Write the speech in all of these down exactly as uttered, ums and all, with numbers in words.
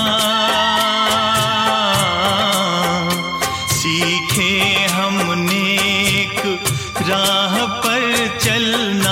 सीखे हम नेक राह पर चलना।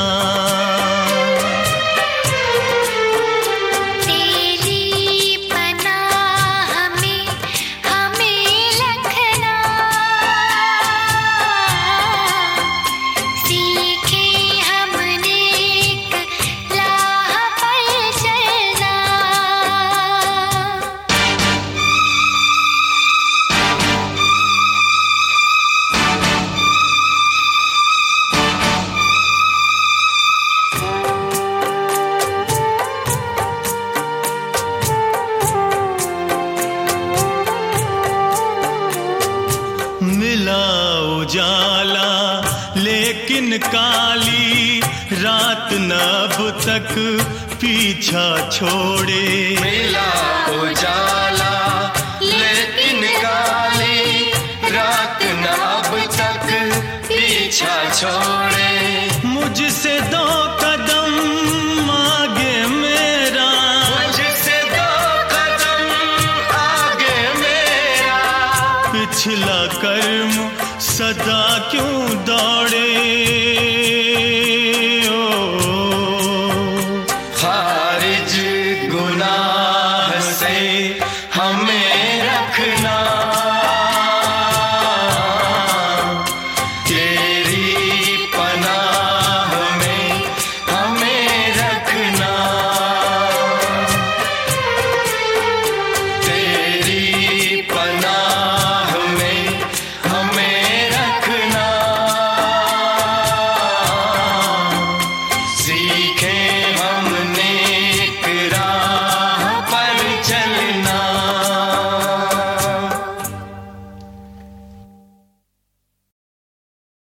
मिला उजाला लेकिन काली रात न अब तक पीछा छोड़े। मिला उजाला लेकिन काली रात न अब तक पीछा छोड़े। मुझसे दो कदम आगे मेरा, मुझसे दो कदम आगे मेरा, पिछला कर्म सदा क्यों दौड़े। ओ खारिज गुनाह से हमें रखना, तेरी पनाह में हमें रखना, तेरी पनाह में हमें रखना। सीखे हम